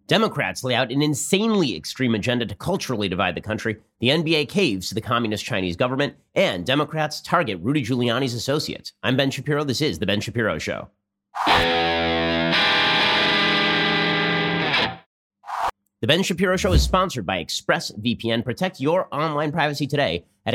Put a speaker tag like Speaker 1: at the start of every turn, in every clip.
Speaker 1: Democrats lay out an insanely extreme agenda to culturally divide the country. The NBA caves to the communist Chinese government, and Democrats target Rudy Giuliani's associates. I'm Ben Shapiro. This is The Ben Shapiro Show. The Ben Shapiro Show is sponsored by ExpressVPN. Protect your online privacy today at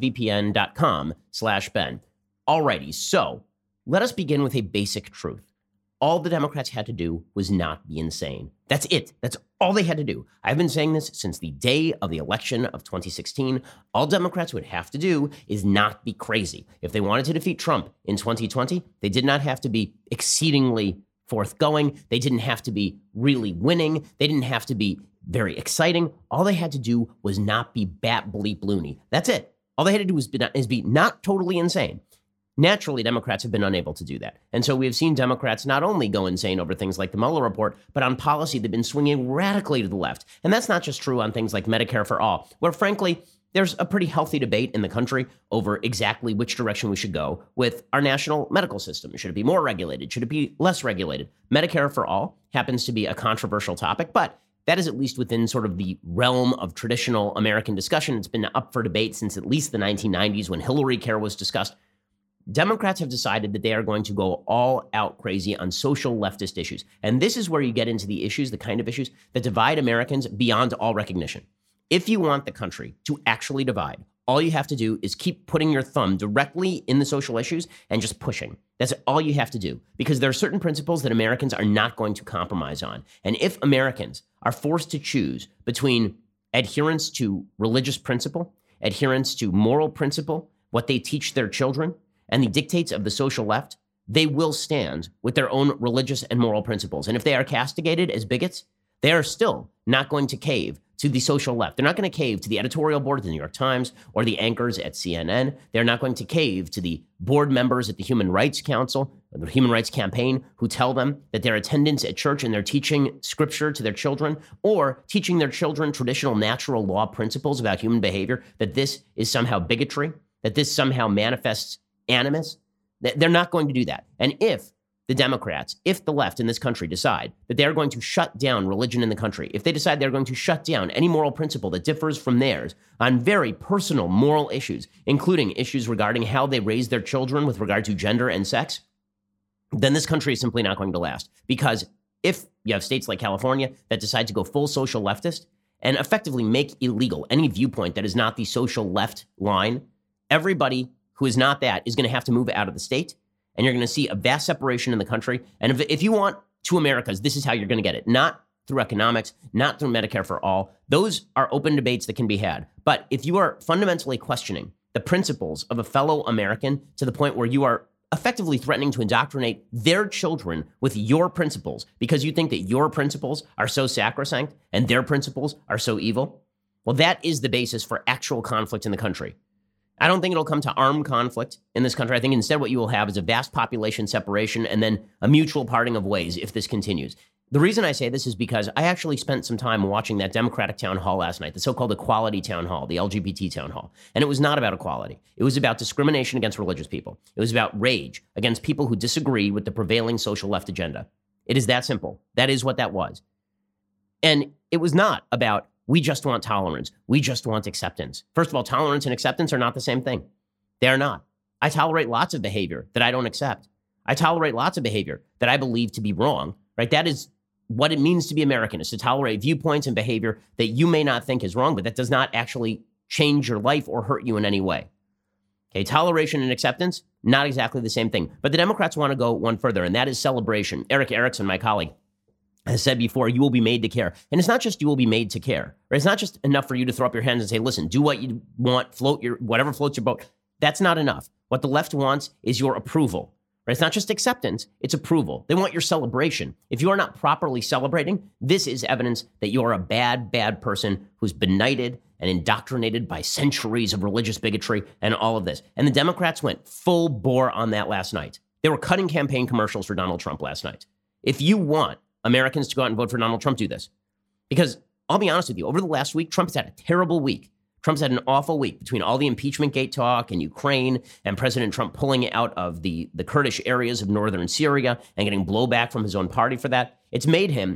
Speaker 1: expressvpn.com/Ben. Alrighty, so let us begin with a basic truth. All the Democrats had to do was not be insane. That's it. That's all they had to do. I've been saying this since the day of the election of 2016. All Democrats would have to do is not be crazy. If they wanted to defeat Trump in 2020, they did not have to be exceedingly forthgoing. They didn't have to be really winning. They didn't have to be very exciting. All they had to do was not be bat bleep loony. That's it. All they had to do was be not totally insane. Naturally, Democrats have been unable to do that. And so we have seen Democrats not only go insane over things like the Mueller report, but on policy, they've been swinging radically to the left. And that's not just true on things like Medicare for all, where frankly, there's a pretty healthy debate in the country over exactly which direction we should go with our national medical system. Should it be more regulated? Should it be less regulated? Medicare for all happens to be a controversial topic, but that is at least within sort of the realm of traditional American discussion. It's been up for debate since at least the 1990s when Hillary Care was discussed. Democrats have decided that they are going to go all out crazy on social leftist issues. And this is where you get into the issues, the kind of issues that divide Americans beyond all recognition. If you want the country to actually divide, all you have to do is keep putting your thumb directly in the social issues and just pushing. That's all you have to do, because there are certain principles that Americans are not going to compromise on. And if Americans are forced to choose between adherence to religious principle, adherence to moral principle, what they teach their children, and the dictates of the social left, they will stand with their own religious and moral principles. And if they are castigated as bigots, they are still not going to cave to the social left. They're not going to cave to the editorial board of the New York Times or the anchors at CNN. They're not going to cave to the board members at the Human Rights Council or the Human Rights Campaign who tell them that their attendance at church and they're teaching scripture to their children or teaching their children traditional natural law principles about human behavior, that this is somehow bigotry, that this somehow manifests animus. They're not going to do that. And if the Democrats, if the left in this country decide that they're going to shut down religion in the country, if they decide they're going to shut down any moral principle that differs from theirs on very personal moral issues, including issues regarding how they raise their children with regard to gender and sex, then this country is simply not going to last. Because if you have states like California that decide to go full social leftist and effectively make illegal any viewpoint that is not the social left line, everybody who is not that is going to have to move out of the state, and you're going to see a vast separation in the country. And if you want two Americas, this is how you're going to get it. Not through economics, not through Medicare for all. Those are open debates that can be had. But if you are fundamentally questioning the principles of a fellow American to the point where you are effectively threatening to indoctrinate their children with your principles because you think that your principles are so sacrosanct and their principles are so evil, well, that is the basis for actual conflict in the country. I don't think it'll come to armed conflict in this country. I think instead what you will have is a vast population separation and then a mutual parting of ways if this continues. The reason I say this is because I actually spent some time watching that Democratic town hall last night, the so-called equality town hall, the LGBT town hall. And it was not about equality. It was about discrimination against religious people. It was about rage against people who disagree with the prevailing social left agenda. It is that simple. That is what that was. And it was not about we just want tolerance. We just want acceptance. First of all, tolerance and acceptance are not the same thing. They are not. I tolerate lots of behavior that I don't accept. I tolerate lots of behavior that I believe to be wrong, right? That is what it means to be American, is to tolerate viewpoints and behavior that you may not think is wrong, but that does not actually change your life or hurt you in any way. Okay, toleration and acceptance, not exactly the same thing. But the Democrats want to go one further, and that is celebration. Eric Erickson, my colleague, has said before, you will be made to care. And it's not just you will be made to care. Right? It's not just enough for you to throw up your hands and say, listen, do what you want, whatever floats your boat. That's not enough. What the left wants is your approval. Right? It's not just acceptance, it's approval. They want your celebration. If you are not properly celebrating, this is evidence that you are a bad, bad person who's benighted and indoctrinated by centuries of religious bigotry and all of this. And the Democrats went full bore on that last night. They were cutting campaign commercials for Donald Trump last night. If you want Americans to go out and vote for Donald Trump, do this. Because I'll be honest with you, over the last week, Trump has had a terrible week. Trump's had an awful week between all the impeachment gate talk and Ukraine and President Trump pulling out of the Kurdish areas of northern Syria and getting blowback from his own party for that. It's made him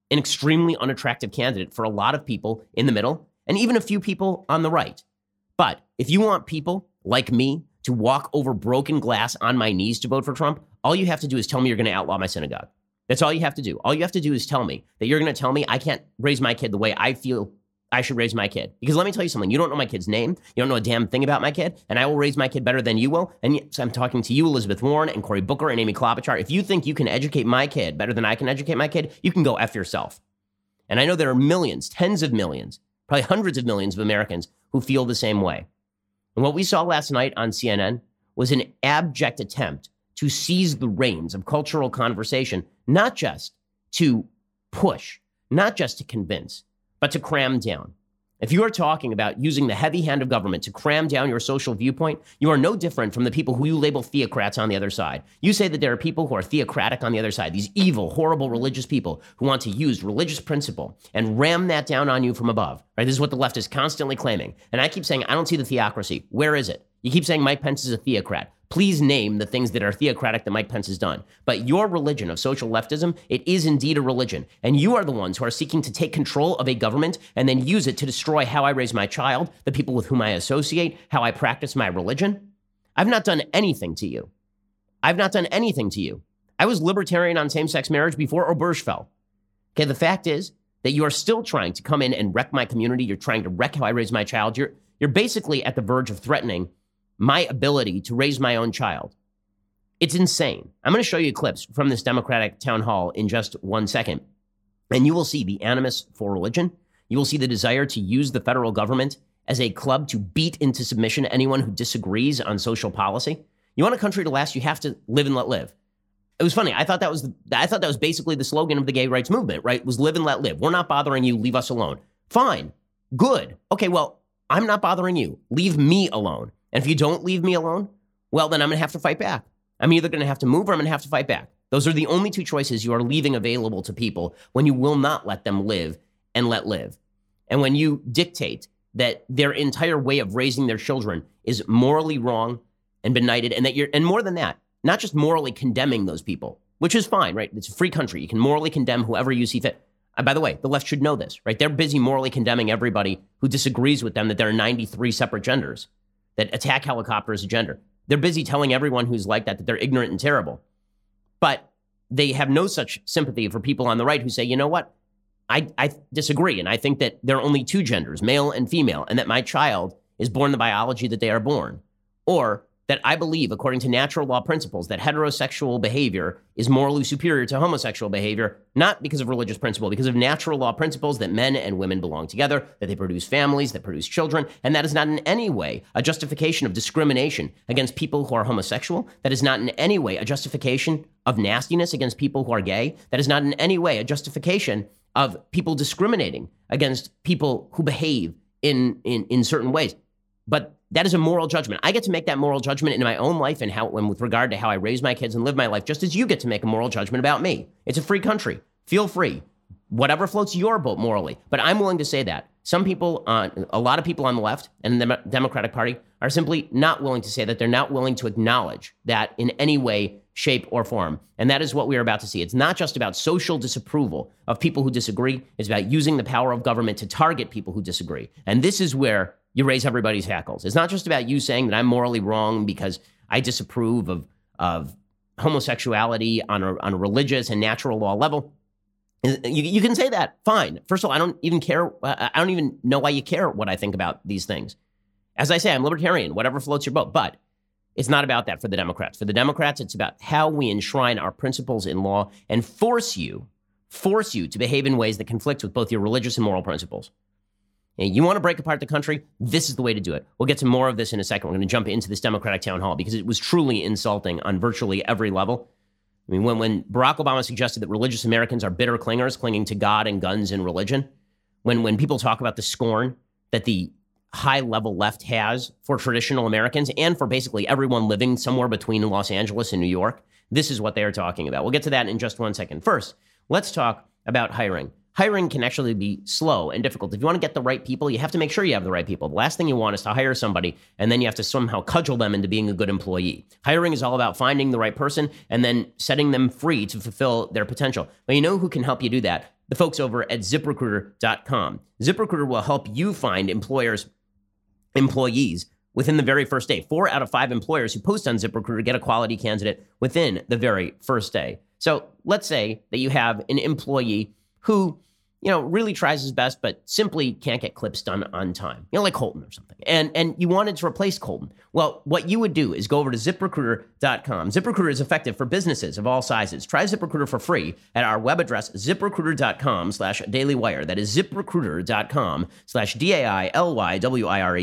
Speaker 1: an extremely unattractive candidate for a lot of people in the middle and even a few people on the right. But if you want people like me to walk over broken glass on my knees to vote for Trump, all you have to do is tell me you're going to outlaw my synagogue. That's all you have to do. All you have to do is tell me that you're going to tell me I can't raise my kid the way I feel I should raise my kid. Because let me tell you something. You don't know my kid's name. You don't know a damn thing about my kid. And I will raise my kid better than you will. And yes, I'm talking to you, Elizabeth Warren and Cory Booker and Amy Klobuchar. If you think you can educate my kid better than I can educate my kid, you can go F yourself. And I know there are millions, tens of millions, probably hundreds of millions of Americans who feel the same way. And what we saw last night on CNN was an abject attempt to seize the reins of cultural conversation, not just to push, not just to convince, but to cram down. If you are talking about using the heavy hand of government to cram down your social viewpoint, you are no different from the people who you label theocrats on the other side. You say that there are people who are theocratic on the other side, these evil, horrible religious people who want to use religious principle and ram that down on you from above. Right? This is what the left is constantly claiming. And I keep saying, I don't see the theocracy. Where is it? You keep saying Mike Pence is a theocrat. Please name the things that are theocratic that Mike Pence has done. But your religion of social leftism, it is indeed a religion. And you are the ones who are seeking to take control of a government and then use it to destroy how I raise my child, the people with whom I associate, how I practice my religion. I've not done anything to you. I've not done anything to you. I was libertarian on same-sex marriage before Obergefell. Okay, the fact is that you are still trying to come in and wreck my community. You're trying to wreck how I raise my child. You're basically at the verge of threatening my ability to raise my own child. It's insane. I'm going to show you clips from this Democratic town hall in just 1 second, and you will see the animus for religion. You will see the desire to use the federal government as a club to beat into submission anyone who disagrees on social policy. You want a country to last, you have to live and let live. It was funny. I thought that was basically the slogan of the gay rights movement, right? It was live and let live. We're not bothering you. Leave us alone. Fine. Good. Okay, well, I'm not bothering you. Leave me alone. And if you don't leave me alone, well, then I'm going to have to fight back. I'm either going to have to move or I'm going to have to fight back. Those are the only two choices you are leaving available to people when you will not let them live and let live. And when you dictate that their entire way of raising their children is morally wrong and benighted, and more than that, not just morally condemning those people, which is fine, right? It's a free country. You can morally condemn whoever you see fit. By the way, the left should know this, right? They're busy morally condemning everybody who disagrees with them that there are 93 separate genders, that attack helicopter is a gender. They're busy telling everyone who's like that they're ignorant and terrible. But they have no such sympathy for people on the right who say, you know what? I disagree. And I think that there are only two genders, male and female, and that my child is born the biology that they are born. Or that I believe, according to natural law principles, that heterosexual behavior is morally superior to homosexual behavior, not because of religious principle, because of natural law principles that men and women belong together, that they produce families, that produce children, and that is not in any way a justification of discrimination against people who are homosexual. That is not in any way a justification of nastiness against people who are gay. That is not in any way a justification of people discriminating against people who behave in certain ways. But that is a moral judgment. I get to make that moral judgment in my own life and with regard to how I raise my kids and live my life, just as you get to make a moral judgment about me. It's a free country. Feel free. Whatever floats your boat morally. But I'm willing to say that. Some people, a lot of people on the left and the Democratic Party are simply not willing to say that. They're not willing to acknowledge that in any way, shape, or form. And that is what we are about to see. It's not just about social disapproval of people who disagree. It's about using the power of government to target people who disagree. And this is where you raise everybody's hackles. It's not just about you saying that I'm morally wrong because I disapprove of homosexuality on a religious and natural law level. You can say that. Fine. First of all, I don't even care. I don't even know why you care what I think about these things. As I say, I'm libertarian, whatever floats your boat. But it's not about that for the Democrats. For the Democrats, it's about how we enshrine our principles in law and force you to behave in ways that conflict with both your religious and moral principles. You want to break apart the country? This is the way to do it. We'll get to more of this in a second. We're going to jump into this Democratic town hall because it was truly insulting on virtually every level. I mean, when Barack Obama suggested that religious Americans are bitter clingers clinging to God and guns and religion, when people talk about the scorn that the high-level left has for traditional Americans and for basically everyone living somewhere between Los Angeles and New York, this is what they are talking about. We'll get to that in just 1 second. First, let's talk about hiring. Hiring can actually be slow and difficult. If you want to get the right people, you have to make sure you have the right people. The last thing you want is to hire somebody and then you have to somehow cudgel them into being a good employee. Hiring is all about finding the right person and then setting them free to fulfill their potential. But you know who can help you do that? the folks over at ZipRecruiter.com. ZipRecruiter will help you find employees within the very first day. 4 out of 5 employers who post on ZipRecruiter get a quality candidate within the very first day. So let's say that you have an employee who, really tries his best, but simply can't get clips done on time, like Colton or something. And you wanted to replace Colton. Well, what you would do is go over to ZipRecruiter.com. ZipRecruiter is effective for businesses of all sizes. Try ZipRecruiter for free at our web address, ZipRecruiter.com/dailywire. That is ZipRecruiter.com/DAILYWIRE,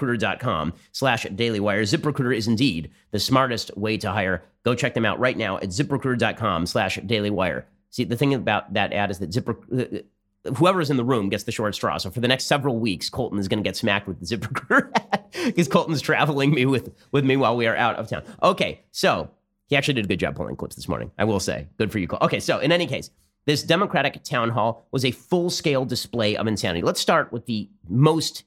Speaker 1: ZipRecruiter.com/dailywire. ZipRecruiter is indeed the smartest way to hire. Go check them out right now at ZipRecruiter.com/dailywire. See, the thing about that ad is that whoever's in the room gets the short straw. So for the next several weeks, Colton is going to get smacked with the ZipRecruiter because Colton's traveling with me while we are out of town. Okay, so he actually did a good job pulling clips this morning, I will say. Good for you, Colton. Okay, so in any case, this Democratic town hall was a full-scale display of insanity. Let's start with the most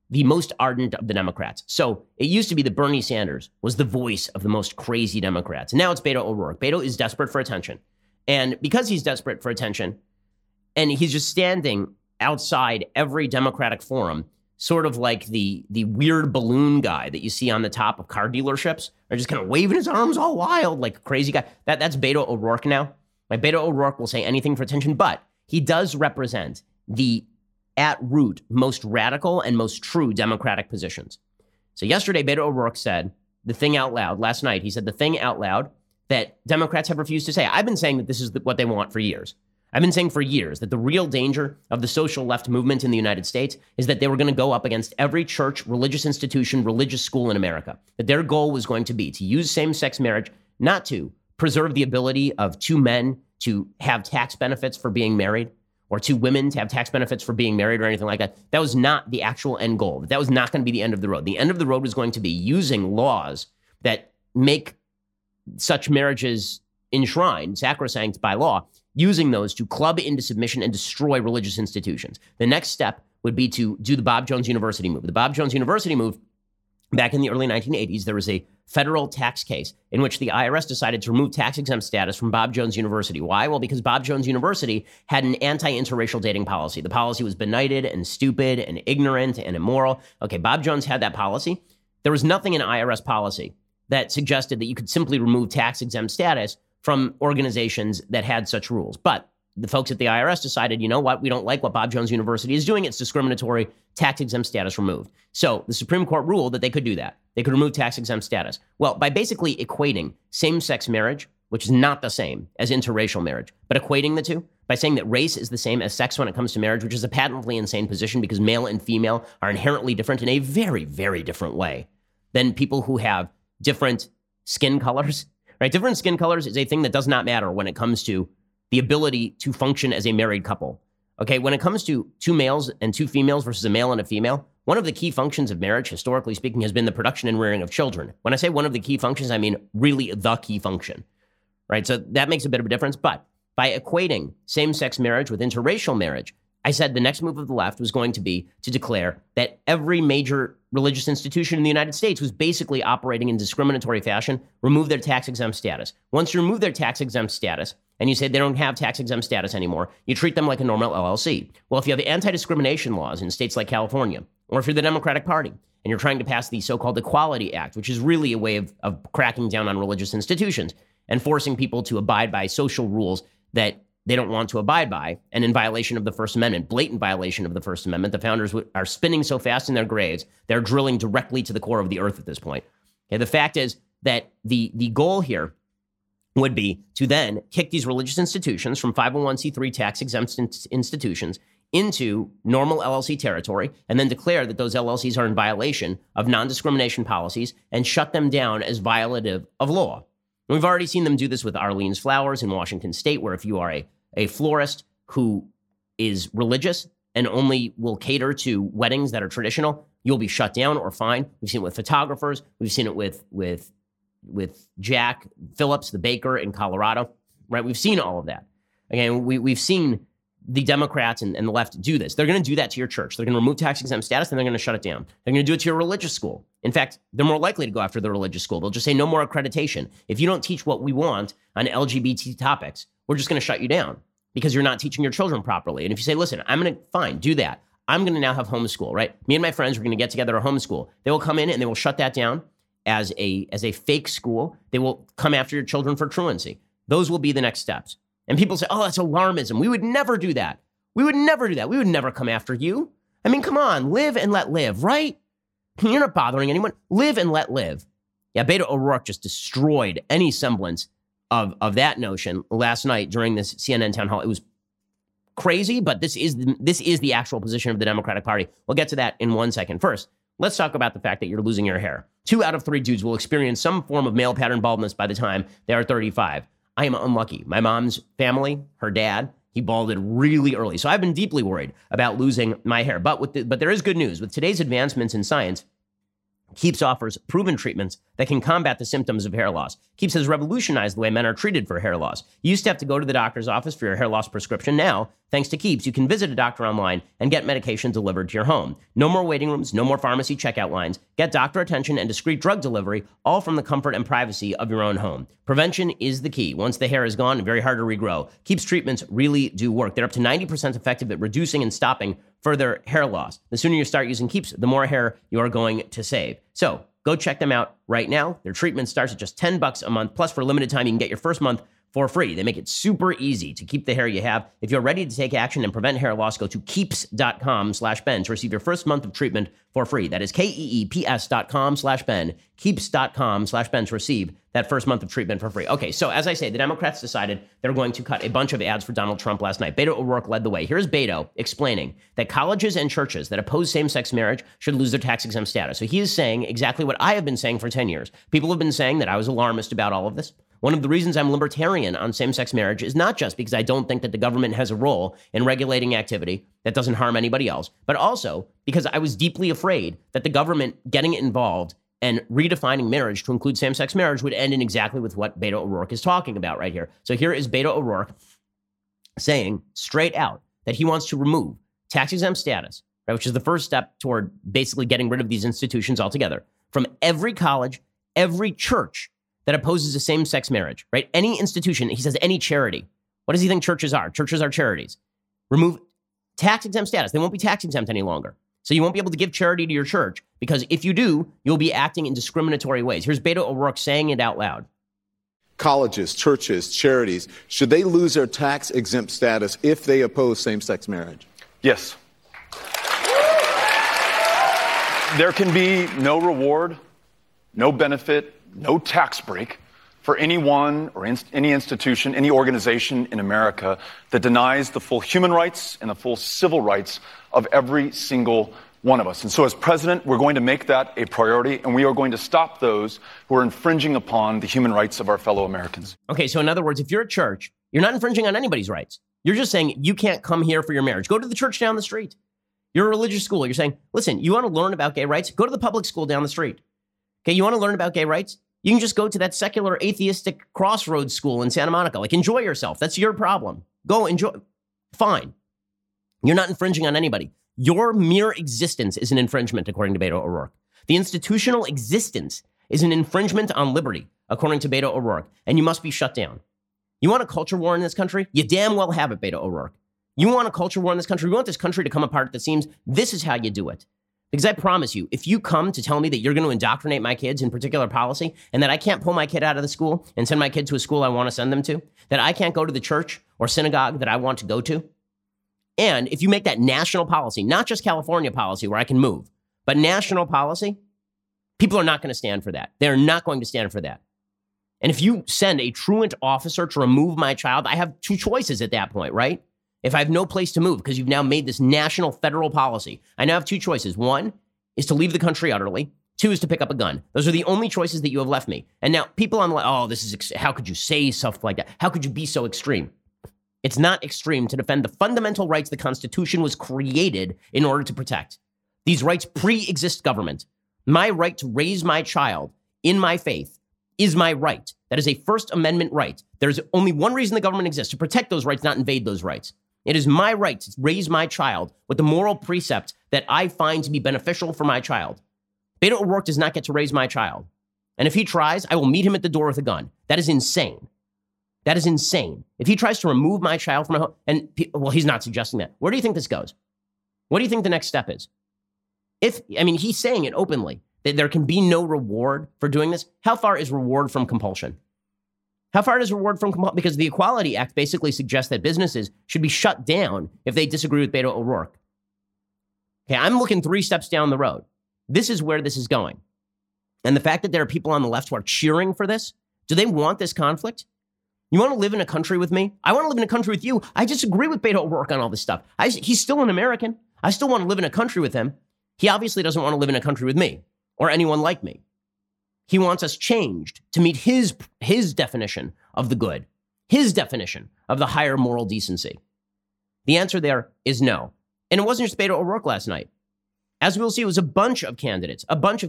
Speaker 1: ardent of the Democrats. So it used to be that Bernie Sanders was the voice of the most crazy Democrats. And now it's Beto O'Rourke. Beto is desperate for attention. And because he's desperate for attention, and he's just standing outside every Democratic forum, sort of like the weird balloon guy that you see on the top of car dealerships, or just kind of waving his arms all wild like a crazy guy. That's Beto O'Rourke now. Like Beto O'Rourke will say anything for attention, but he does represent the at root most radical and most true Democratic positions. So yesterday, Beto O'Rourke said the thing out loud. Last night, he said the thing out loud that Democrats have refused to say. I've been saying that this is what they want for years. I've been saying for years that the real danger of the social left movement in the United States is that they were going to go up against every church, religious institution, religious school in America. That their goal was going to be to use same-sex marriage not to preserve the ability of 2 men to have tax benefits for being married, or 2 women to have tax benefits for being married, or anything like that. That was not the actual end goal. That was not going to be the end of the road. The end of the road was going to be using laws that make such marriages enshrined, sacrosanct by law, using those to club into submission and destroy religious institutions. The next step would be to do the Bob Jones University move. The Bob Jones University move, back in the early 1980s, there was a federal tax case in which the IRS decided to remove tax-exempt status from Bob Jones University. Why? Well, because Bob Jones University had an anti-interracial dating policy. The policy was benighted and stupid and ignorant and immoral. Okay, Bob Jones had that policy. There was nothing in IRS policy that suggested that you could simply remove tax-exempt status from organizations that had such rules. But the folks at the IRS decided, you know what, we don't like what Bob Jones University is doing. It's discriminatory, tax-exempt status removed. So the Supreme Court ruled that they could do that. They could remove tax-exempt status. Well, by basically equating same-sex marriage, which is not the same as interracial marriage, but equating the two, by saying that race is the same as sex when it comes to marriage, which is a patently insane position because male and female are inherently different in a very, very different way than people who have different skin colors. Right? Different skin colors is a thing that does not matter when it comes to the ability to function as a married couple. Okay, when it comes to 2 males and 2 females versus a male and a female, one of the key functions of marriage, historically speaking, has been the production and rearing of children. When I say one of the key functions, I mean really the key function. Right? So that makes a bit of a difference. But by equating same-sex marriage with interracial marriage, I said the next move of the left was going to be to declare that every major religious institution in the United States was basically operating in discriminatory fashion, remove their tax-exempt status. Once you remove their tax-exempt status, and you say they don't have tax-exempt status anymore, you treat them like a normal LLC. Well, if you have anti-discrimination laws in states like California, or if you're the Democratic Party, and you're trying to pass the so-called Equality Act, which is really a way of cracking down on religious institutions and forcing people to abide by social rules that they don't want to abide by, and in violation of the First Amendment, blatant violation of the First Amendment. The founders are spinning so fast in their graves, they're drilling directly to the core of the earth at this point. Okay, the fact is that the goal here would be to then kick these religious institutions from 501c3 tax-exempt institutions into normal LLC territory, and then declare that those LLCs are in violation of non-discrimination policies and shut them down as violative of law. And we've already seen them do this with Arlene's Flowers in Washington State, where if you are a florist who is religious and only will cater to weddings that are traditional, you'll be shut down or fined. We've seen it with photographers. We've seen it with Jack Phillips, the baker in Colorado, right? We've seen all of that. Again, we've seen the Democrats and the left do this. They're going to do that to your church. They're going to remove tax-exempt status, and they're going to shut it down. They're going to do it to your religious school. In fact, they're more likely to go after the religious school. They'll just say no more accreditation. If you don't teach what we want on LGBT topics, we're just going to shut you down. because you're not teaching your children properly. And if you say, listen, I'm going to, fine, do that. I'm going to now have homeschool, right? Me and my friends are going to get together a homeschool. They will come in and they will shut that down as a fake school. They will come after your children for truancy. Those will be the next steps. And people say, oh, that's alarmism. We would never do that. We would never do that. We would never come after you. I mean, come on, live and let live, right? You're not bothering anyone. Live and let live. Yeah, Beto O'Rourke just destroyed any semblance of that notion last night during this CNN town hall. It was crazy, but this is the actual position of the Democratic Party. We'll get to that in 1 second. First, let's talk about the fact that you're losing your hair. 2 out of 3 dudes will experience some form of male pattern baldness by the time they are 35. I am unlucky. My mom's family, her dad, he balded really early. So I've been deeply worried about losing my hair. But there is good news. With today's advancements in science, Keeps offers proven treatments that can combat the symptoms of hair loss. Keeps has revolutionized the way men are treated for hair loss. You used to have to go to the doctor's office for your hair loss prescription. Now, thanks to Keeps, you can visit a doctor online and get medication delivered to your home. No more waiting rooms, no more pharmacy checkout lines. Get doctor attention and discreet drug delivery, all from the comfort and privacy of your own home. Prevention is the key. Once the hair is gone, very hard to regrow. Keeps treatments really do work. They're up to 90% effective at reducing and stopping further hair loss. The sooner you start using Keeps, the more hair you are going to save. So go check them out right now. Their treatment starts at just $10 a month. Plus, for a limited time, you can get your first month for free. They make it super easy to keep the hair you have. If you're ready to take action and prevent hair loss, go to keeps.com/Ben to receive your first month of treatment for free. That is KEEPS.com/Ben, keeps.com/Ben to receive that first month of treatment for free. Okay, so as I say, the Democrats decided they're going to cut a bunch of ads for Donald Trump last night. Beto O'Rourke led the way. Here's Beto explaining that colleges and churches that oppose same-sex marriage should lose their tax-exempt status. So he is saying exactly what I have been saying for 10 years. People have been saying that I was alarmist about all of this. One of the reasons I'm libertarian on same-sex marriage is not just because I don't think that the government has a role in regulating activity that doesn't harm anybody else, but also because I was deeply afraid that the government getting involved and redefining marriage to include same-sex marriage would end in exactly with what Beto O'Rourke is talking about right here. So here is Beto O'Rourke saying straight out that he wants to remove tax-exempt status, right, which is the first step toward basically getting rid of these institutions altogether, from every college, every church that opposes a same-sex marriage, right? Any institution, he says any charity. What does he think churches are? Churches are charities. Remove tax-exempt status. They won't be tax-exempt any longer. So you won't be able to give charity to your church because if you do, you'll be acting in discriminatory ways. Here's Beto O'Rourke saying it out loud.
Speaker 2: Colleges, churches, charities, should they lose their tax-exempt status if they oppose same-sex marriage?
Speaker 3: Yes. There can be no reward, no benefit, no tax break for anyone or any institution, any organization in America that denies the full human rights and the full civil rights of every single one of us. And so as president, we're going to make that a priority, and we are going to stop those who are infringing upon the human rights of our fellow Americans.
Speaker 1: Okay, so in other words, if you're a church, you're not infringing on anybody's rights. You're just saying you can't come here for your marriage. Go to the church down the street. You're a religious school. You're saying, listen, you want to learn about gay rights? Go to the public school down the street. Okay, you want to learn about gay rights? You can just go to that secular atheistic crossroads school in Santa Monica. Like, enjoy yourself. That's your problem. Go enjoy. Fine. You're not infringing on anybody. Your mere existence is an infringement, according to Beto O'Rourke. The institutional existence is an infringement on liberty, according to Beto O'Rourke, and you must be shut down. You want a culture war in this country? You damn well have it, Beto O'Rourke. You want a culture war in this country? You want this country to come apart at the seams? This is how you do it. Because I promise you, if you come to tell me that you're going to indoctrinate my kids in particular policy and that I can't pull my kid out of the school and send my kid to a school I want to send them to, that I can't go to the church or synagogue that I want to go to, and if you make that national policy, not just California policy where I can move, but national policy, people are not going to stand for that. They're not going to stand for that. And if you send a truant officer to remove my child, I have 2 choices at that point, right? If I have no place to move because you've now made this national federal policy, I now have 2 choices. 1 is to leave the country utterly. 2 is to pick up a gun. Those are the only choices that you have left me. And now people are like, oh, this is, how could you say stuff like that? How could you be so extreme? It's not extreme to defend the fundamental rights the Constitution was created in order to protect. These rights pre-exist government. My right to raise my child in my faith is my right. That is a First Amendment right. There's only one reason the government exists, to protect those rights, not invade those rights. It is my right to raise my child with the moral precepts that I find to be beneficial for my child. Beto O'Rourke does not get to raise my child. And if he tries, I will meet him at the door with a gun. That is insane. That is insane. If he tries to remove my child from my home, and well, he's not suggesting that. Where do you think this goes? What do you think the next step is? He's saying it openly, that there can be no reward for doing this. How far is reward from compulsion? How far is reward from compulsion? Because the Equality Act basically suggests that businesses should be shut down if they disagree with Beto O'Rourke. Okay, I'm looking 3 steps down the road. This is where this is going. And the fact that there are people on the left who are cheering for this, do they want this conflict? You want to live in a country with me? I want to live in a country with you. I disagree with Beto O'Rourke on all this stuff. He's still an American. I still want to live in a country with him. He obviously doesn't want to live in a country with me or anyone like me. He wants us changed to meet his definition of the good, his definition of the higher moral decency. The answer there is no. And it wasn't just Beto O'Rourke last night. As we'll see, it was a bunch of candidates.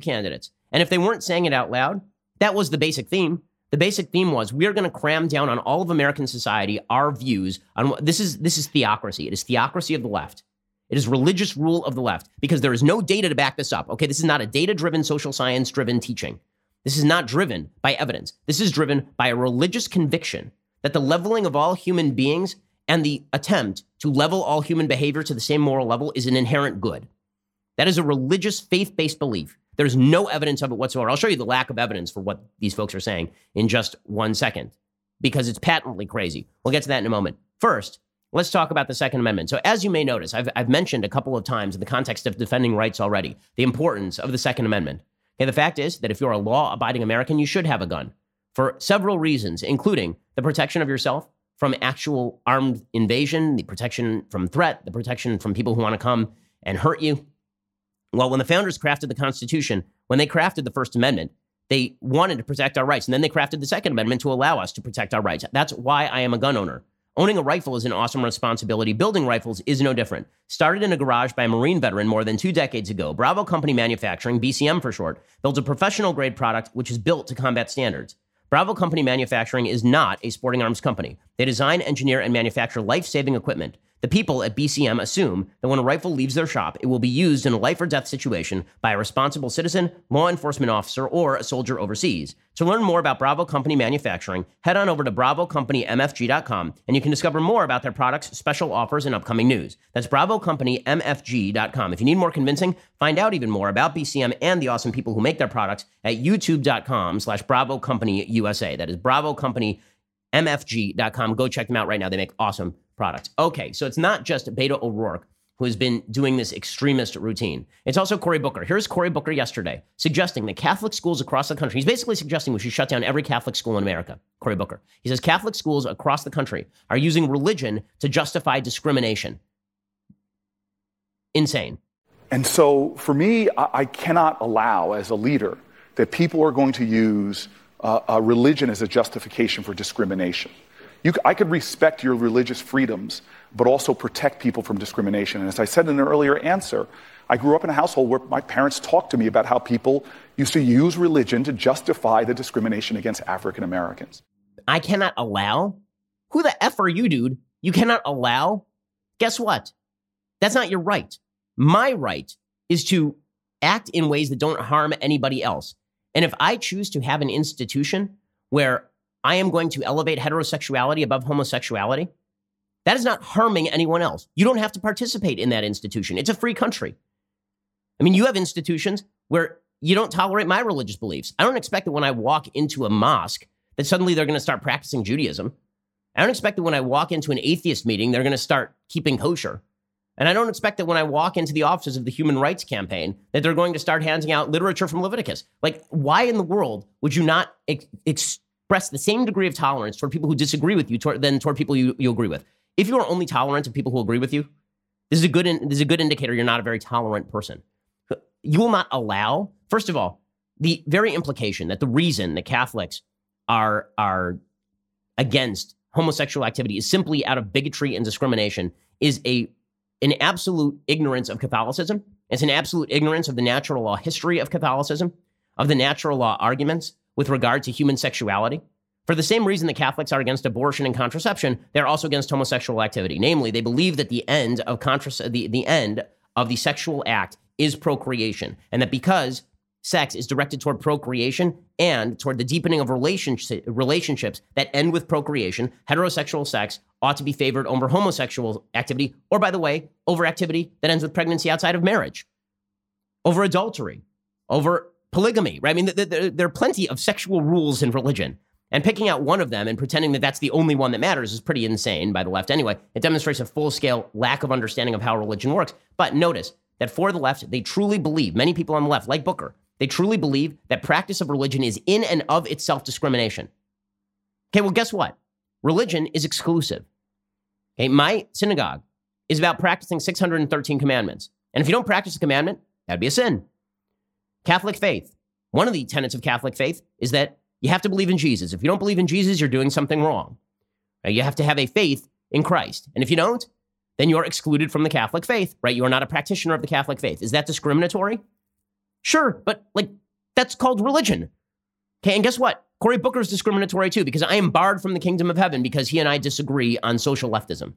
Speaker 1: And if they weren't saying it out loud, that was the basic theme. The basic theme was, we are going to cram down on all of American society our views on what this is theocracy. It is theocracy of the left. It is religious rule of the left, because there is no data to back this up. Okay, this is not a data-driven, social science-driven teaching. This is not driven by evidence. This is driven by a religious conviction that the leveling of all human beings and the attempt to level all human behavior to the same moral level is an inherent good. That is a religious, faith-based belief. There's no evidence of it whatsoever. I'll show you the lack of evidence for what these folks are saying in just 1 second, because it's patently crazy. We'll get to that in a moment. First, let's talk about the Second Amendment. So as you may notice, I've mentioned a couple of times in the context of defending rights already, the importance of the Second Amendment. Okay, the fact is that if you're a law-abiding American, you should have a gun for several reasons, including the protection of yourself from actual armed invasion, the protection from threat, the protection from people who want to come and hurt you. Well, when the founders crafted the Constitution, when they crafted the First Amendment, they wanted to protect our rights. And then they crafted the Second Amendment to allow us to protect our rights. That's why I am a gun owner. Owning a rifle is an awesome responsibility. Building rifles is no different. Started in a garage by a Marine veteran more than 2 decades ago, Bravo Company Manufacturing, BCM for short, builds a professional-grade product which is built to combat standards. Bravo Company Manufacturing is not a sporting arms company. They design, engineer, and manufacture life-saving equipment. The people at BCM assume that when a rifle leaves their shop, it will be used in a life or death situation by a responsible citizen, law enforcement officer, or a soldier overseas. To learn more about Bravo Company Manufacturing, head on over to BravoCompanyMFG.com, and you can discover more about their products, special offers, and upcoming news. That's BravoCompanyMFG.com. If you need more convincing, find out even more about BCM and the awesome people who make their products at YouTube.com/BravoCompanyUSA. That is BravoCompanyMFG.com. Go check them out right now. They make awesome products. Okay, so it's not just Beto O'Rourke who has been doing this extremist routine. It's also Cory Booker. Here's Cory Booker yesterday suggesting that Catholic schools across the country, he's basically suggesting we should shut down every Catholic school in America. Cory Booker. He says Catholic schools across the country are using religion to justify discrimination. Insane.
Speaker 4: And so for me, I cannot allow as a leader that people are going to use religion as a justification for discrimination. I could respect your religious freedoms, but also protect people from discrimination. And as I said in an earlier answer, I grew up in a household where my parents talked to me about how people used to use religion to justify the discrimination against African Americans.
Speaker 1: I cannot allow? Who the F are you, dude? You cannot allow? Guess what? That's not your right. My right is to act in ways that don't harm anybody else. And if I choose to have an institution where I am going to elevate heterosexuality above homosexuality, that is not harming anyone else. You don't have to participate in that institution. It's a free country. I mean, you have institutions where you don't tolerate my religious beliefs. I don't expect that when I walk into a mosque that suddenly they're going to start practicing Judaism. I don't expect that when I walk into an atheist meeting, they're going to start keeping kosher. And I don't expect that when I walk into the offices of the Human Rights Campaign that they're going to start handing out literature from Leviticus. Like, why in the world would you not express the same degree of tolerance toward people who disagree with you than toward people you agree with? If you are only tolerant of people who agree with you, this is a good indicator you're not a very tolerant person. You will not allow, first of all, the very implication that the reason that Catholics are against homosexual activity is simply out of bigotry and discrimination is an absolute ignorance of Catholicism. It's an absolute ignorance of the natural law history of Catholicism, of the natural law arguments with regard to human sexuality. For the same reason that Catholics are against abortion and contraception, they're also against homosexual activity. Namely, they believe that the end of the end of the sexual act is procreation, and that because sex is directed toward procreation and toward the deepening of relationships that end with procreation, heterosexual sex ought to be favored over homosexual activity, or, by the way, over activity that ends with pregnancy outside of marriage, over adultery, over polygamy, right? I mean, there are plenty of sexual rules in religion. And picking out one of them and pretending that that's the only one that matters is pretty insane by the left anyway. It demonstrates a full-scale lack of understanding of how religion works. But notice that for the left, they truly believe, many people on the left, like Booker, they truly believe that practice of religion is in and of itself discrimination. Okay, well, guess what? Religion is exclusive. Okay, my synagogue is about practicing 613 commandments. And if you don't practice a commandment, that'd be a sin. Catholic faith. One of the tenets of Catholic faith is that you have to believe in Jesus. If you don't believe in Jesus, you're doing something wrong. You have to have a faith in Christ. And if you don't, then you're excluded from the Catholic faith, right? You are not a practitioner of the Catholic faith. Is that discriminatory? Sure, but that's called religion. Okay, and guess what? Cory Booker is discriminatory too, because I am barred from the kingdom of heaven because he and I disagree on social leftism.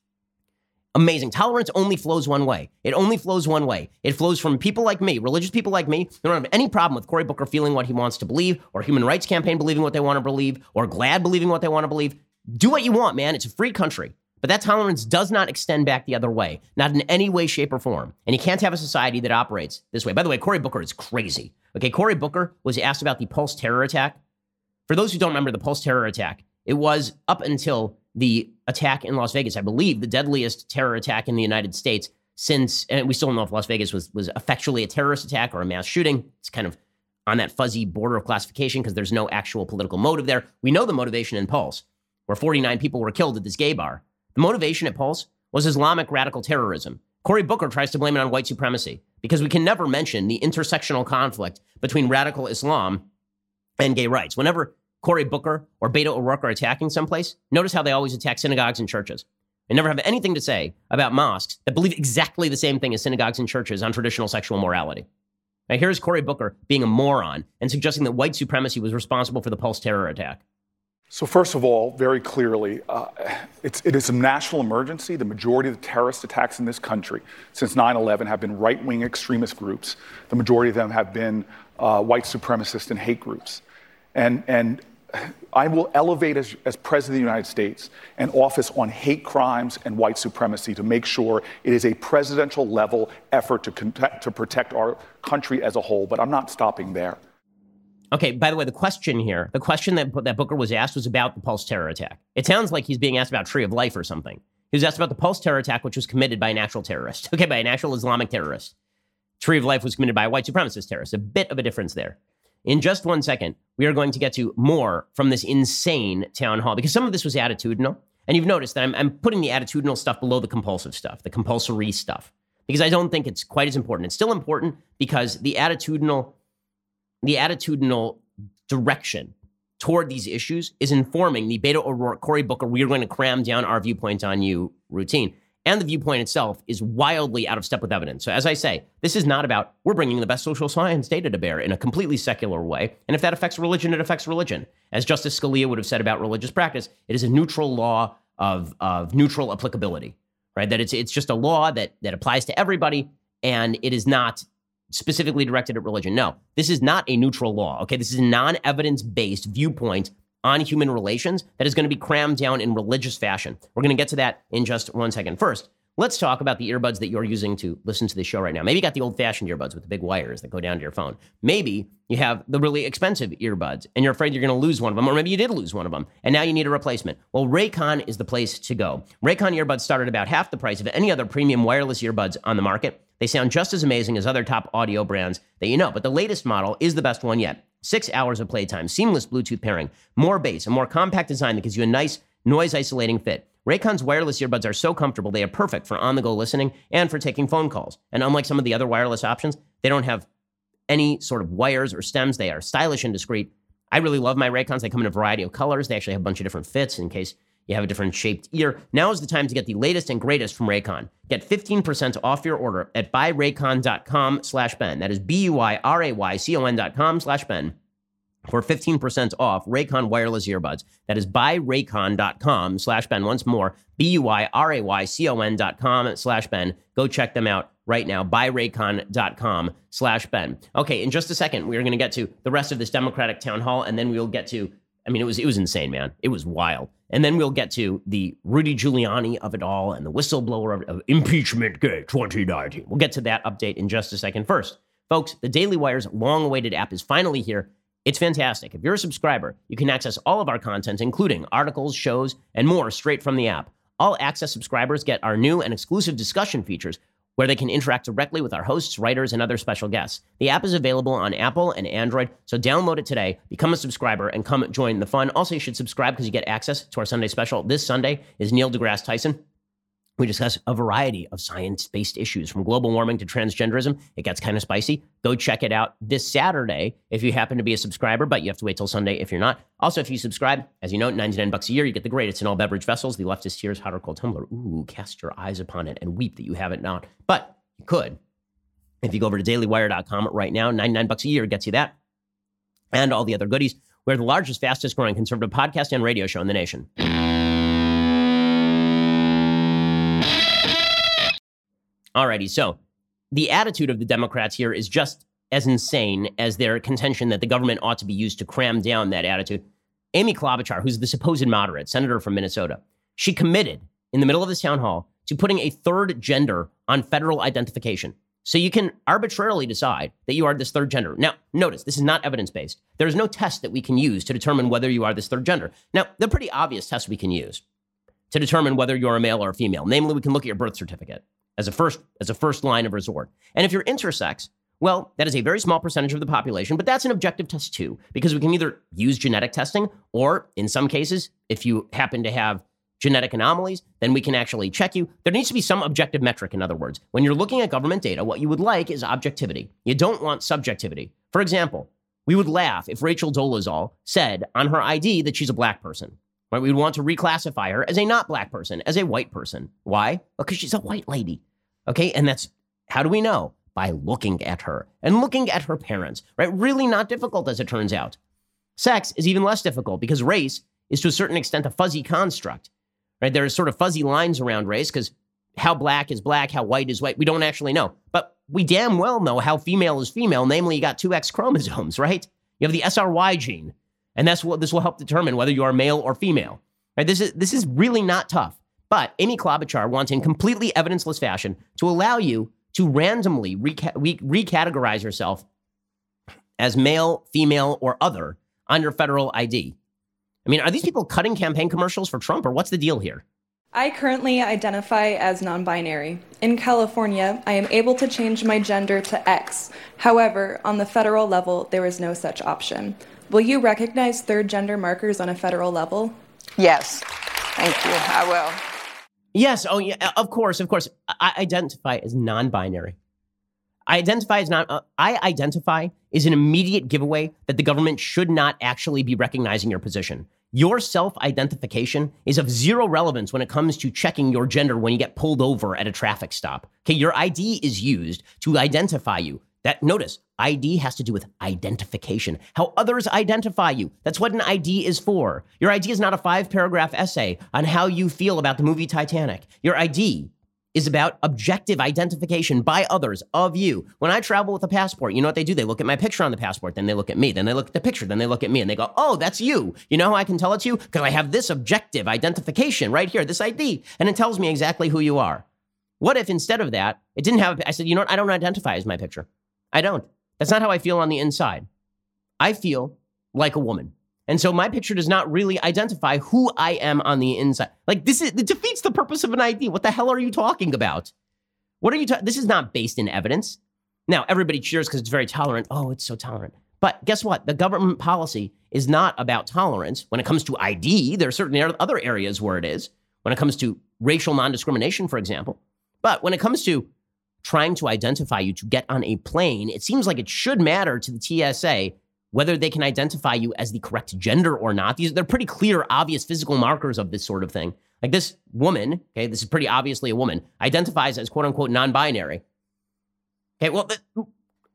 Speaker 1: Amazing. Tolerance only flows one way. It only flows one way. It flows from people like me, religious people like me. They don't have any problem with Cory Booker feeling what he wants to believe, or Human Rights Campaign believing what they want to believe, or GLAAD believing what they want to believe. Do what you want, man. It's a free country. But that tolerance does not extend back the other way, not in any way, shape, or form. And you can't have a society that operates this way. By the way, Cory Booker is crazy. Okay, Cory Booker was asked about the Pulse terror attack. For those who don't remember the Pulse terror attack, it was up until the attack in Las Vegas, I believe, the deadliest terror attack in the United States since, and we still don't know if Las Vegas was effectually a terrorist attack or a mass shooting. It's kind of on that fuzzy border of classification because there's no actual political motive there. We know the motivation in Pulse, where 49 people were killed at this gay bar. The motivation at Pulse was Islamic radical terrorism. Cory Booker tries to blame it on white supremacy because we can never mention the intersectional conflict between radical Islam and gay rights. Whenever Cory Booker or Beto O'Rourke are attacking someplace, notice how they always attack synagogues and churches. They never have anything to say about mosques that believe exactly the same thing as synagogues and churches on traditional sexual morality. Now, here's Cory Booker being a moron and suggesting that white supremacy was responsible for the Pulse terror attack.
Speaker 4: So first of all, very clearly, it is a national emergency. The majority of the terrorist attacks in this country since 9/11 have been right-wing extremist groups. The majority of them have been white supremacist and hate groups. And I will elevate, as President of the United States, an office on hate crimes and white supremacy to make sure it is a presidential-level effort to protect our country as a whole. But I'm not stopping there.
Speaker 1: Okay, by the way, the question that Booker was asked was about the Pulse terror attack. It sounds like he's being asked about Tree of Life or something. He was asked about the Pulse terror attack, which was committed by an actual terrorist. Okay, by an actual Islamic terrorist. Tree of Life was committed by a white supremacist terrorist. A bit of a difference there. In just 1 second, we are going to get to more from this insane town hall, because some of this was attitudinal. And you've noticed that I'm putting the attitudinal stuff below the compulsive stuff, the compulsory stuff, because I don't think it's quite as important. It's still important because the attitudinal direction toward these issues is informing the Beto O'Rourke, Cory Booker, we are going to cram down our viewpoint on you routine. And the viewpoint itself is wildly out of step with evidence. So as I say, this is not about we're bringing the best social science data to bear in a completely secular way. And if that affects religion, it affects religion. As Justice Scalia would have said about religious practice, it is a neutral law of neutral applicability, right? That it's just a law that applies to everybody, and it is not specifically directed at religion. No, this is not a neutral law, okay? This is a non-evidence-based viewpoint on human relations that is going to be crammed down in religious fashion. We're going to get to that in just 1 second. First, let's talk about the earbuds that you're using to listen to this show right now. Maybe you got the old-fashioned earbuds with the big wires that go down to your phone. Maybe you have the really expensive earbuds and you're afraid you're going to lose one of them, or maybe you did lose one of them and now you need a replacement. Well, Raycon is the place to go. Raycon earbuds start at about half the price of any other premium wireless earbuds on the market. They sound just as amazing as other top audio brands that you know, but the latest model is the best one yet. 6 hours of playtime, seamless Bluetooth pairing, more bass, a more compact design that gives you a nice noise-isolating fit. Raycon's wireless earbuds are so comfortable, they are perfect for on-the-go listening and for taking phone calls. And unlike some of the other wireless options, they don't have any sort of wires or stems. They are stylish and discreet. I really love my Raycons. They come in a variety of colors. They actually have a bunch of different fits in case you have a different shaped ear. Now is the time to get the latest and greatest from Raycon. Get 15% off your order at buyraycon.com/Ben. That is BUYRAYCON.com/Ben. for 15% off Raycon wireless earbuds. That is buyraycon.com/Ben. Once more, BUYRAYCON.com/Ben. Go check them out right now. Buyraycon.com/Ben. Okay, in just a second, we're going to get to the rest of this Democratic town hall, and then we'll get to, I mean, it was insane, man. It was wild. And then we'll get to the Rudy Giuliani of it all and the whistleblower of Impeachment Gate 2019. We'll get to that update in just a second. First, folks, the Daily Wire's long-awaited app is finally here. It's fantastic. If you're a subscriber, you can access all of our content, including articles, shows, and more straight from the app. All access subscribers get our new and exclusive discussion features where they can interact directly with our hosts, writers, and other special guests. The app is available on Apple and Android, so download it today, become a subscriber, and come join the fun. Also, you should subscribe because you get access to our Sunday special. This Sunday is Neil deGrasse Tyson. We discuss a variety of science-based issues, from global warming to transgenderism. It gets kind of spicy. Go check it out this Saturday if you happen to be a subscriber, but you have to wait till Sunday if you're not. Also, if you subscribe, as you know, $99 a year, you get the great It's in All Beverage Vessels, the leftist tears, hot or cold tumbler. Ooh, cast your eyes upon it and weep that you have it not. But you could. If you go over to dailywire.com right now, $99 a year gets you that and all the other goodies. We're the largest, fastest growing conservative podcast and radio show in the nation. Alrighty, so the attitude of the Democrats here is just as insane as their contention that the government ought to be used to cram down that attitude. Amy Klobuchar, who's the supposed moderate, senator from Minnesota, she committed in the middle of this town hall to putting a third gender on federal identification. So you can arbitrarily decide that you are this third gender. Now, notice, this is not evidence-based. There is no test that we can use to determine whether you are this third gender. Now, there are pretty obvious tests we can use to determine whether you're a male or a female. Namely, we can look at your birth certificate as a first line of resort. And if you're intersex, well, that is a very small percentage of the population, but that's an objective test too, because we can either use genetic testing, or in some cases, if you happen to have genetic anomalies, then we can actually check you. There needs to be some objective metric, in other words. When you're looking at government data, what you would like is objectivity. You don't want subjectivity. For example, we would laugh if Rachel Dolezal said on her ID that she's a black person. Right? We would want to reclassify her as a not black person, as a white person. Why? Because she's a white lady. Okay, and that's, how do we know? By looking at her and looking at her parents, right? Really not difficult, as it turns out. Sex is even less difficult because race is to a certain extent a fuzzy construct, right? There are sort of fuzzy lines around race because how black is black, how white is white, we don't actually know. But we damn well know how female is female, namely you got two X chromosomes, right? You have the SRY gene, and that's what this will help determine whether you are male or female, right? This is really not tough. But Amy Klobuchar wants in completely evidence-less fashion to allow you to randomly recategorize yourself as male, female, or other on your federal ID. I mean, are these people cutting campaign commercials for Trump, or what's the deal here?
Speaker 5: I currently identify as non-binary. In California, I am able to change my gender to X. However, on the federal level, there is no such option. Will you recognize third gender markers on a federal level?
Speaker 6: Yes. Thank you. I will.
Speaker 1: Yes. Oh, yeah. Of course. I identify as non-binary. I identify is an immediate giveaway that the government should not actually be recognizing your position. Your self-identification is of zero relevance when it comes to checking your gender when you get pulled over at a traffic stop. Okay, your ID is used to identify you. That, notice, ID has to do with identification, how others identify you. That's what an ID is for. Your ID is not a 5-paragraph essay on how you feel about the movie Titanic. Your ID is about objective identification by others of you. When I travel with a passport, you know what they do? They look at my picture on the passport, then they look at me, then they look at the picture, then they look at me, and they go, oh, that's you. You know how I can tell it's you? Because I have this objective identification right here, this ID, and it tells me exactly who you are. What if instead of that, it didn't have, I said, you know what? I don't identify as my picture. I don't. That's not how I feel on the inside. I feel like a woman. And so my picture does not really identify who I am on the inside. Like, it defeats the purpose of an ID. What the hell are you talking about? What are you this is not based in evidence. Now, everybody cheers because it's very tolerant. Oh, it's so tolerant. But guess what? The government policy is not about tolerance. When it comes to ID, there are certain other areas where it is. When it comes to racial non-discrimination, for example. But when it comes to trying to identify you to get on a plane, it seems like it should matter to the TSA whether they can identify you as the correct gender or not. They're pretty clear, obvious physical markers of this sort of thing. Like this woman, okay, this is pretty obviously a woman, identifies as quote unquote non-binary. Okay, well,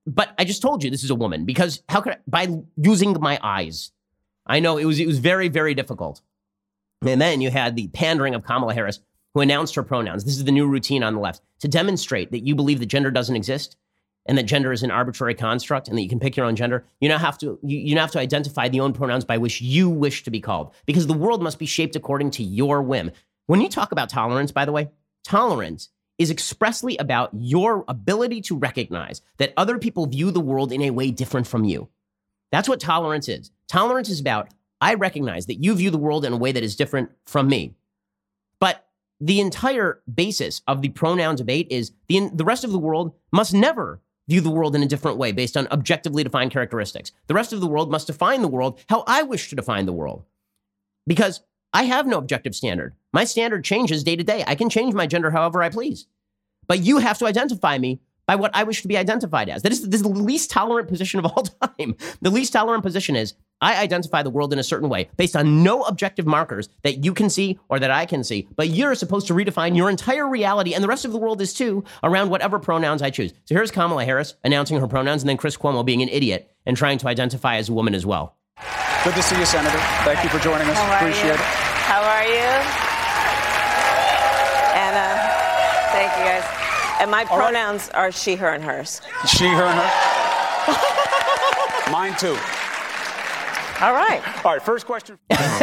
Speaker 1: But I just told you this is a woman because how could I, by using my eyes? I know it was very, very difficult. And then you had the pandering of Kamala Harris, who announced her pronouns. This is the new routine on the left to demonstrate that you believe that gender doesn't exist and that gender is an arbitrary construct and that you can pick your own gender. You now have to identify the own pronouns by which you wish to be called, because the world must be shaped according to your whim. When you talk about tolerance, by the way, tolerance is expressly about your ability to recognize that other people view the world in a way different from you. That's what tolerance is. Tolerance is about, I recognize that you view the world in a way that is different from me. But the entire basis of the pronoun debate is the rest of the world must never view the world in a different way based on objectively defined characteristics. The rest of the world must define the world how I wish to define the world. Because I have no objective standard. My standard changes day to day. I can change my gender however I please. But you have to identify me by what I wish to be identified as. This is the least tolerant position of all time. The least tolerant position is I identify the world in a certain way based on no objective markers that you can see or that I can see. But you're supposed to redefine your entire reality, and the rest of the world is too, around whatever pronouns I choose. So here's Kamala Harris announcing her pronouns, and then Chris Cuomo being an idiot and trying to identify as a woman as well.
Speaker 7: Good to see you, Senator. Thank you for joining us. Appreciate it.
Speaker 6: How are you? And thank you, guys. And my pronouns are she, her, and hers.
Speaker 7: She, her, and her? Mine, too.
Speaker 6: All right.
Speaker 7: All right, first question.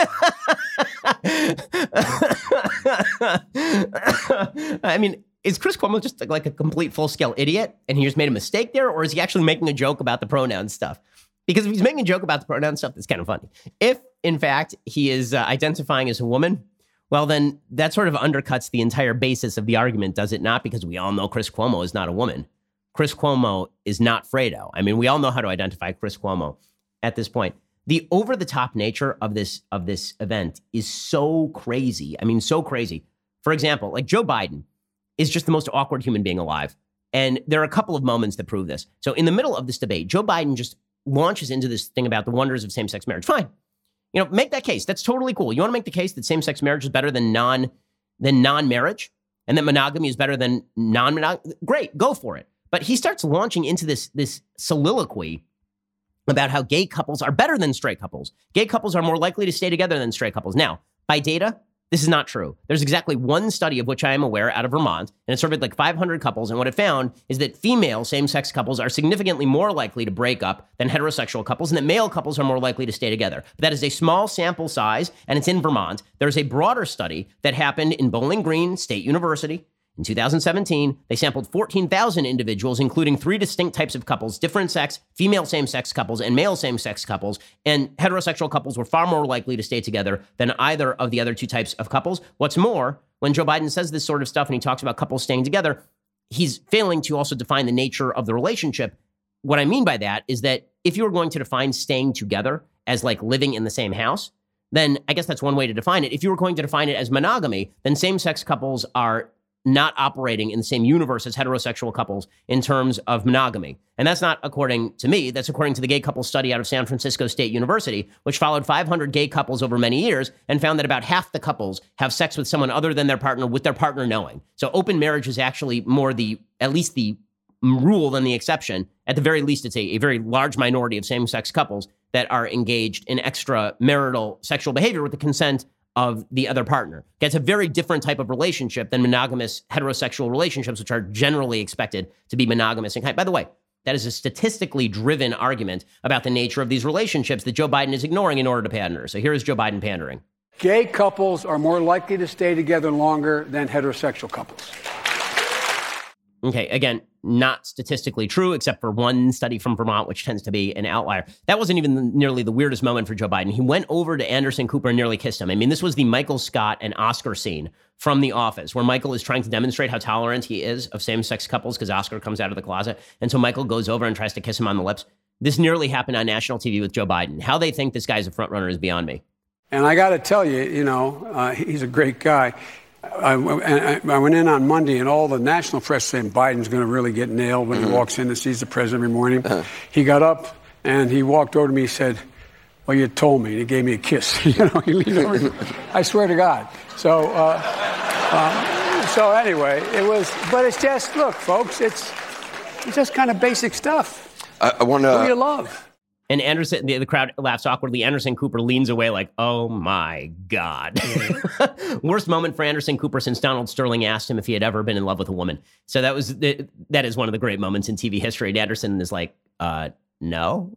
Speaker 1: I mean, is Chris Cuomo just like a complete full-scale idiot and he just made a mistake there? Or is he actually making a joke about the pronoun stuff? Because if he's making a joke about the pronoun stuff, that's kind of funny. If, in fact, he is identifying as a woman, well, then that sort of undercuts the entire basis of the argument, does it not? Because we all know Chris Cuomo is not a woman. Chris Cuomo is not Fredo. I mean, we all know how to identify Chris Cuomo at this point. The over-the-top nature of this event is so crazy. I mean, so crazy. For example, like Joe Biden is just the most awkward human being alive. And there are a couple of moments that prove this. So in the middle of this debate, Joe Biden just launches into this thing about the wonders of same-sex marriage. Fine. You know, make that case. That's totally cool. You want to make the case that same-sex marriage is better than non-marriage and that monogamy is better than non-monogamy? Great, go for it. But he starts launching into this soliloquy about how gay couples are better than straight couples. Gay couples are more likely to stay together than straight couples. Now, by data, this is not true. There's exactly one study of which I am aware out of Vermont, and it surveyed like 500 couples, and what it found is that female same-sex couples are significantly more likely to break up than heterosexual couples, and that male couples are more likely to stay together. But that is a small sample size, and it's in Vermont. There's a broader study that happened in Bowling Green State University. In 2017, they sampled 14,000 individuals, including 3 distinct types of couples, different sex, female same-sex couples, and male same-sex couples. And heterosexual couples were far more likely to stay together than either of the other 2 types of couples. What's more, when Joe Biden says this sort of stuff and he talks about couples staying together, he's failing to also define the nature of the relationship. What I mean by that is that if you were going to define staying together as like living in the same house, then I guess that's one way to define it. If you were going to define it as monogamy, then same-sex couples are not operating in the same universe as heterosexual couples in terms of monogamy. And that's not according to me. That's according to the gay couple study out of San Francisco State University, which followed 500 gay couples over many years and found that about half the couples have sex with someone other than their partner with their partner knowing. So open marriage is actually more at least the rule than the exception. At the very least, it's a very large minority of same-sex couples that are engaged in extramarital sexual behavior with the consent of the other partner. It's a very different type of relationship than monogamous heterosexual relationships, which are generally expected to be monogamous in kind. By the way, that is a statistically driven argument about the nature of these relationships that Joe Biden is ignoring in order to pander. So here is Joe Biden pandering.
Speaker 8: Gay couples are more likely to stay together longer than heterosexual couples.
Speaker 1: Okay, again, not statistically true, except for one study from Vermont, which tends to be an outlier. That wasn't even nearly the weirdest moment for Joe Biden. He went over to Anderson Cooper and nearly kissed him. I mean, this was the Michael Scott and Oscar scene from The Office, where Michael is trying to demonstrate how tolerant he is of same-sex couples because Oscar comes out of the closet. And so Michael goes over and tries to kiss him on the lips. This nearly happened on national TV with Joe Biden. How they think this guy's a front runner is beyond me.
Speaker 8: And I got to tell you, he's a great guy. I went in on Monday, and all the national press saying Biden's going to really get nailed when he walks in and sees the president every morning. He got up, and he walked over to me and said, well, you told me. And he gave me a kiss. He leaned over. I swear to God. So anyway, it was, but it's just, look, folks, it's just kind of basic stuff.
Speaker 9: I want to.
Speaker 8: Who do you love?
Speaker 1: And Anderson, the crowd laughs awkwardly. Anderson Cooper leans away like, oh my God. Worst moment for Anderson Cooper since Donald Sterling asked him if he had ever been in love with a woman. So that is one of the great moments in TV history. And Anderson is like, no.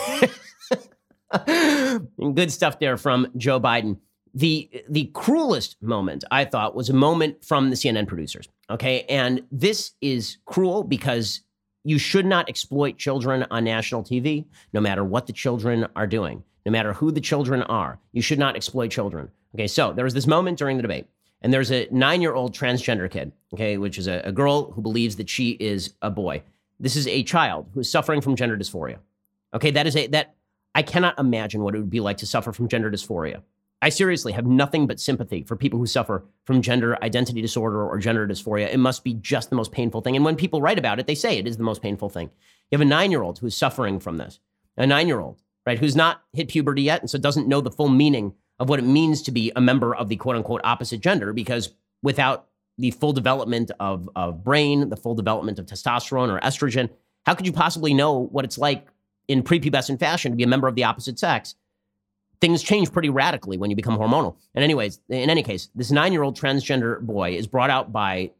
Speaker 1: Good stuff there from Joe Biden. The cruelest moment, I thought, was a moment from the CNN producers. Okay. And this is cruel because you should not exploit children on national TV, no matter what the children are doing, no matter who the children are. You should not exploit children. Okay, so there was this moment during the debate, and there's a 9-year-old transgender kid, okay, which is a girl who believes that she is a boy. This is a child who is suffering from gender dysphoria. Okay, that I cannot imagine what it would be like to suffer from gender dysphoria. I seriously have nothing but sympathy for people who suffer from gender identity disorder or gender dysphoria. It must be just the most painful thing. And when people write about it, they say it is the most painful thing. You have a 9-year-old who's suffering from this, a 9-year-old, right, who's not hit puberty yet and so doesn't know the full meaning of what it means to be a member of the quote unquote opposite gender, because without the full development of brain, the full development of testosterone or estrogen, how could you possibly know what it's like in prepubescent fashion to be a member of the opposite sex? Things change pretty radically when you become hormonal. And anyways, in any case, this 9-year-old transgender boy is brought out by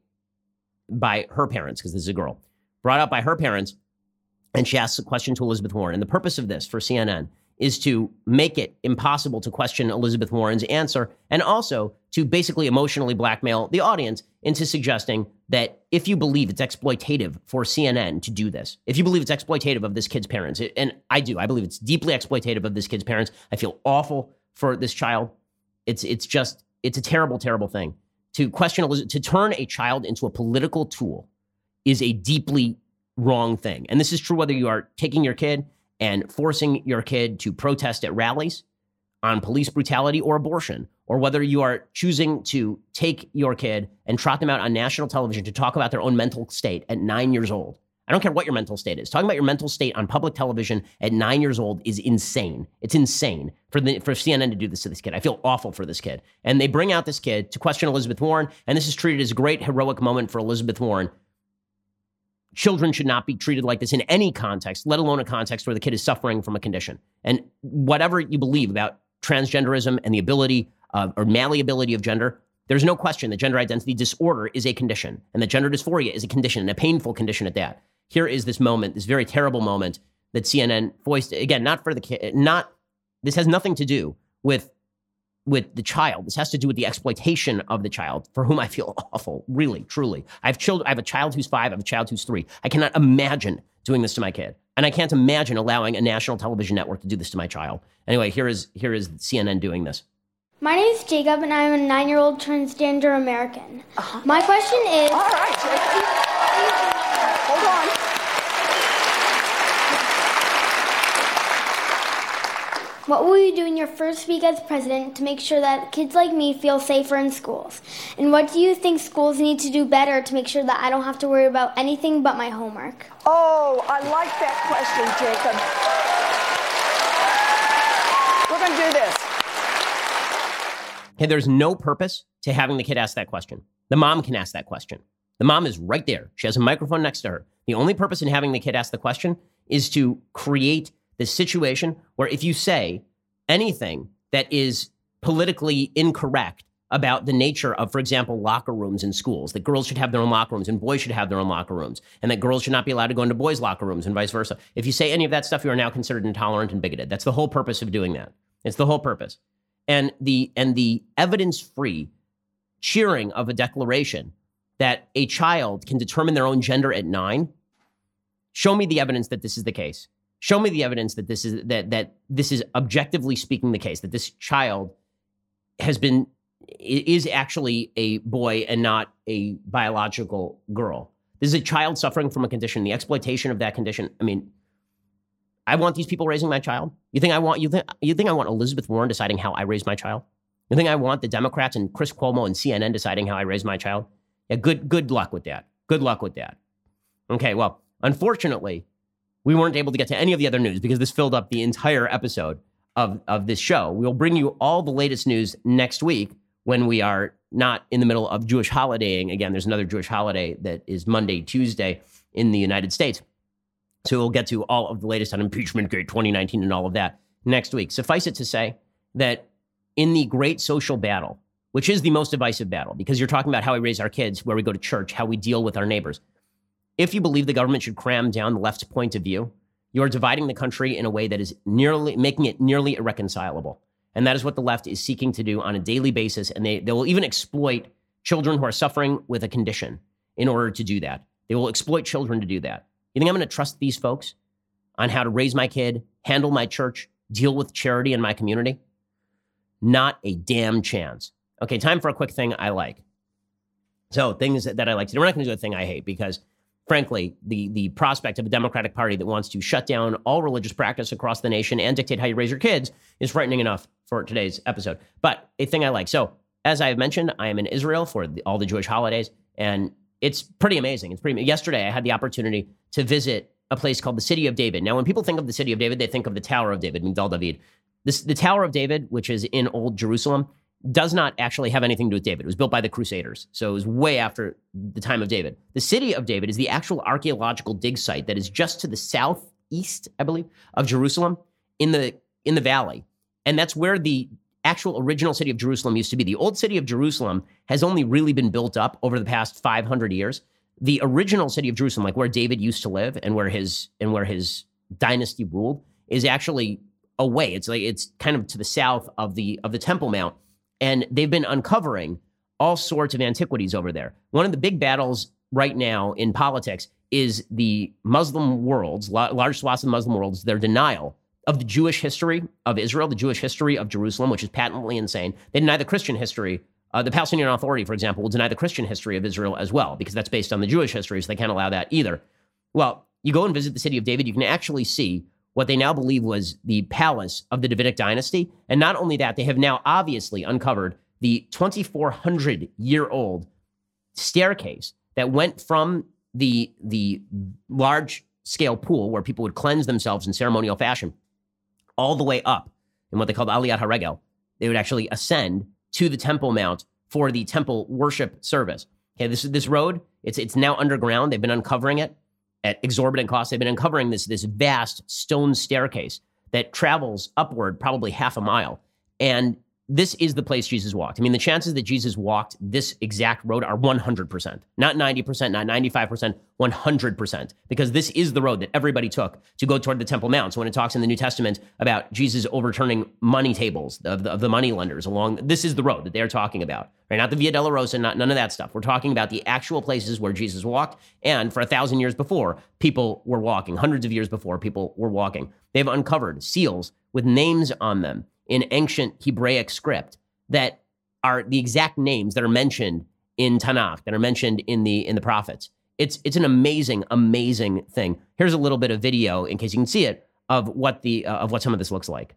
Speaker 1: her parents, because this is a girl, brought out by her parents, and she asks a question to Elizabeth Warren. And the purpose of this for CNN is to make it impossible to question Elizabeth Warren's answer, and also to basically emotionally blackmail the audience into suggesting that if you believe it's exploitative for CNN to do this, if you believe it's exploitative of this kid's parents, and I do, I believe it's deeply exploitative of this kid's parents. I feel awful for this child. It's a terrible, terrible thing. To question, to turn a child into a political tool is a deeply wrong thing. And this is true whether you are taking your kid and forcing your kid to protest at rallies on police brutality or abortion, or whether you are choosing to take your kid and trot them out on national television to talk about their own mental state at 9 years old. I don't care what your mental state is. Talking about your mental state on public television at 9 years old is insane. It's insane for CNN to do this to this kid. I feel awful for this kid. And they bring out this kid to question Elizabeth Warren, and this is treated as a great heroic moment for Elizabeth Warren. Children should not be treated like this in any context, let alone a context where the kid is suffering from a condition. And whatever you believe about transgenderism and the ability or malleability of gender, there's no question that gender identity disorder is a condition, and that gender dysphoria is a condition, and a painful condition at that. Here is this moment, this very terrible moment that CNN voiced, again, not for the kid, this has nothing to do with the child. This has to do with the exploitation of the child, for whom I feel awful, really, truly. I have a child who's 5, I have a child who's 3. I cannot imagine doing this to my kid. And I can't imagine allowing a national television network to do this to my child. Anyway, here is CNN doing this.
Speaker 10: My name is Jacob, and I'm a 9-year-old transgender American. My question is...
Speaker 11: All right, Jacob. Hold on.
Speaker 10: What will you do in your first week as president to make sure that kids like me feel safer in schools? And what do you think schools need to do better to make sure that I don't have to worry about anything but my homework?
Speaker 11: Oh, I like that question, Jacob. We're going to do this.
Speaker 1: Okay, there's no purpose to having the kid ask that question. The mom can ask that question. The mom is right there. She has a microphone next to her. The only purpose in having the kid ask the question is to create this situation where if you say anything that is politically incorrect about the nature of, for example, locker rooms in schools, that girls should have their own locker rooms and boys should have their own locker rooms, and that girls should not be allowed to go into boys' locker rooms and vice versa. If you say any of that stuff, you are now considered intolerant and bigoted. That's the whole purpose of doing that. It's the whole purpose. And the evidence-free cheering of a declaration that a child can determine their own gender at 9, show me the evidence that this is the case. Show me the evidence that this is that this is objectively speaking the case, that this child is actually a boy and not a biological girl. This is a child suffering from a condition, the exploitation of that condition. I mean, I want these people raising my child. You think I want Elizabeth Warren deciding how I raise my child? You think I want the Democrats and Chris Cuomo and CNN deciding how I raise my child? Yeah, good luck with that. Good luck with that. Okay, well, unfortunately, we weren't able to get to any of the other news because this filled up the entire episode of this show. We'll bring you all the latest news next week when we are not in the middle of Jewish holidaying. Again, there's another Jewish holiday that is Monday, Tuesday in the United States. So we'll get to all of the latest on Impeachment Gate 2019 and all of that next week. Suffice it to say that in the great social battle, which is the most divisive battle, because you're talking about how we raise our kids, where we go to church, how we deal with our neighbors. If you believe the government should cram down the left's point of view, you are dividing the country in a way that is making it nearly irreconcilable. And that is what the left is seeking to do on a daily basis. And they will even exploit children who are suffering with a condition in order to do that. They will exploit children to do that. You think I'm going to trust these folks on how to raise my kid, handle my church, deal with charity in my community? Not a damn chance. Okay, time for a quick thing I like. So things that I like to do. We're not going to do a thing I hate because, frankly, the prospect of a Democratic Party that wants to shut down all religious practice across the nation and dictate how you raise your kids is frightening enough for today's episode. But a thing I like. So as I have mentioned, I am in Israel for all the Jewish holidays, and it's pretty amazing. Yesterday, I had the opportunity to visit a place called the City of David. Now, when people think of the City of David, they think of the Tower of David, Migdal David. The Tower of David, which is in Old Jerusalem, does not actually have anything to do with David. It was built by the Crusaders, so it was way after the time of David. The City of David is the actual archaeological dig site that is just to the southeast, I believe, of Jerusalem in the valley. And that's where the actual original city of Jerusalem used to be. The old city of Jerusalem has only really been built up over the past 500 years. The original city of Jerusalem, like where David used to live and where his dynasty ruled, is actually away. It's kind of to the south of the Temple Mount. And they've been uncovering all sorts of antiquities over there. One of the big battles right now in politics is the Muslim world's, large swaths of the Muslim world's, their denial of the Jewish history of Israel, the Jewish history of Jerusalem, which is patently insane. They deny the Christian history. The Palestinian Authority, for example, will deny the Christian history of Israel as well, because that's based on the Jewish history, so they can't allow that either. Well, you go and visit the City of David, you can actually see what they now believe was the palace of the Davidic dynasty. And not only that, they have now obviously uncovered the 2,400-year-old staircase that went from the large-scale pool where people would cleanse themselves in ceremonial fashion all the way up in what they called Aliyat HaRegel. They would actually ascend to the Temple Mount for the temple worship service. Okay, this road, it's now underground. They've been uncovering it at exorbitant cost. They've been uncovering this vast stone staircase that travels upward probably half a mile. And this is the place Jesus walked. I mean, the chances that Jesus walked this exact road are 100%. Not 90%, not 95%, 100%. Because this is the road that everybody took to go toward the Temple Mount. So when it talks in the New Testament about Jesus overturning money tables of the money lenders this is the road that they're talking about. Right? Not the Via Dolorosa, none of that stuff. We're talking about the actual places where Jesus walked. And for 1,000 years before, people were walking. Hundreds of years before, people were walking. They've uncovered seals with names on them in ancient Hebraic script that are the exact names that are mentioned in Tanakh, that are mentioned in the prophets. It's an amazing, amazing thing. Here's a little bit of video, in case you can see it, of what some of this looks like.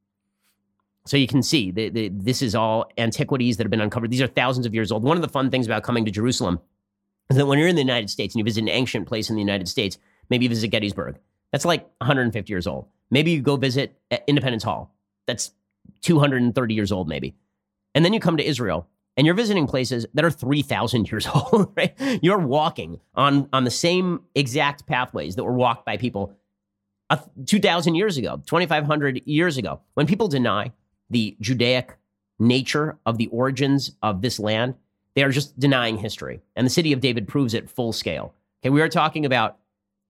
Speaker 1: So you can see this is all antiquities that have been uncovered. These are thousands of years old. One of the fun things about coming to Jerusalem is that when you're in the United States and you visit an ancient place in the United States, maybe you visit Gettysburg. That's like 150 years old. Maybe you go visit Independence Hall. That's 230 years old, maybe. And then you come to Israel and you're visiting places that are 3,000 years old, right? You're walking on the same exact pathways that were walked by people 2,000 years ago, 2,500 years ago. When people deny the Judaic nature of the origins of this land, they are just denying history. And the City of David proves it full scale. Okay, we are talking about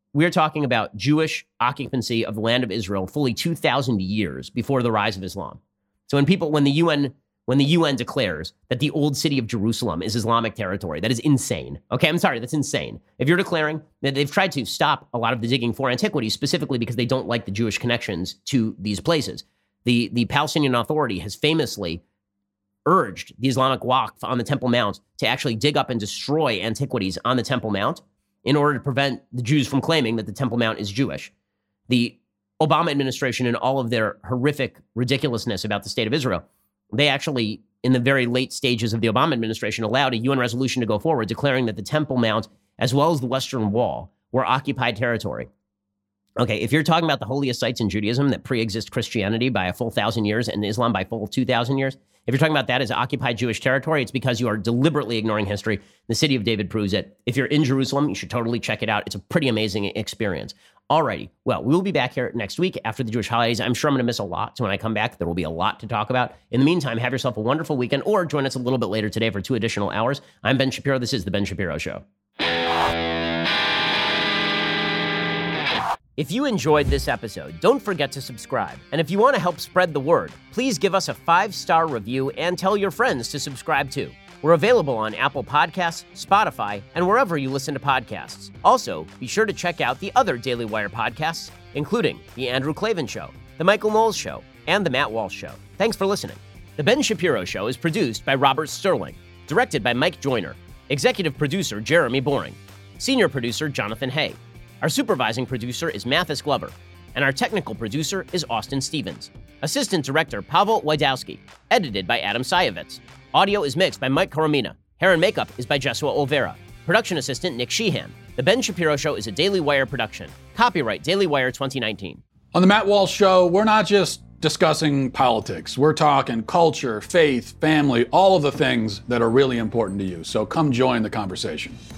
Speaker 1: Jewish occupancy of the land of Israel fully 2,000 years before the rise of Islam. So when the UN declares that the old city of Jerusalem is Islamic territory, that is insane. Okay, I'm sorry, that's insane. If you're declaring that they've tried to stop a lot of the digging for antiquities, specifically because they don't like the Jewish connections to these places. The Palestinian Authority has famously urged the Islamic Waqf on the Temple Mount to actually dig up and destroy antiquities on the Temple Mount in order to prevent the Jews from claiming that the Temple Mount is Jewish. The Obama administration and all of their horrific ridiculousness about the state of Israel, they actually, in the very late stages of the Obama administration, allowed a UN resolution to go forward declaring that the Temple Mount, as well as the Western Wall, were occupied territory. Okay, if you're talking about the holiest sites in Judaism that pre-exist Christianity by a full 1,000 years and Islam by full 2,000 years, if you're talking about that as occupied Jewish territory, it's because you are deliberately ignoring history. The City of David proves it. If you're in Jerusalem, you should totally check it out. It's a pretty amazing experience. Alrighty. Well, we'll be back here next week after the Jewish holidays. I'm sure I'm going to miss a lot. So when I come back, there will be a lot to talk about. In the meantime, have yourself a wonderful weekend, or join us a little bit later today for 2 additional hours. I'm Ben Shapiro. This is The Ben Shapiro Show. If you enjoyed this episode, don't forget to subscribe. And if you want to help spread the word, please give us a 5-star review and tell your friends to subscribe too. We're available on Apple Podcasts, Spotify, and wherever you listen to podcasts. Also, be sure to check out the other Daily Wire podcasts, including The Andrew Klavan Show, The Michael Knowles Show, and The Matt Walsh Show. Thanks for listening. The Ben Shapiro Show is produced by Robert Sterling, directed by Mike Joyner, executive producer Jeremy Boring, senior producer Jonathan Hay. Our supervising producer is Mathis Glover, and our technical producer is Austin Stevens. Assistant director Pavel Wydowski, edited by Adam Sayevitz. Audio is mixed by Mike Coromina. Hair and makeup is by Jesua Olvera. Production assistant Nick Sheehan. The Ben Shapiro Show is a Daily Wire production. Copyright Daily Wire 2019.
Speaker 9: On the Matt Walsh Show, we're not just discussing politics. We're talking culture, faith, family, all of the things that are really important to you. So come join the conversation.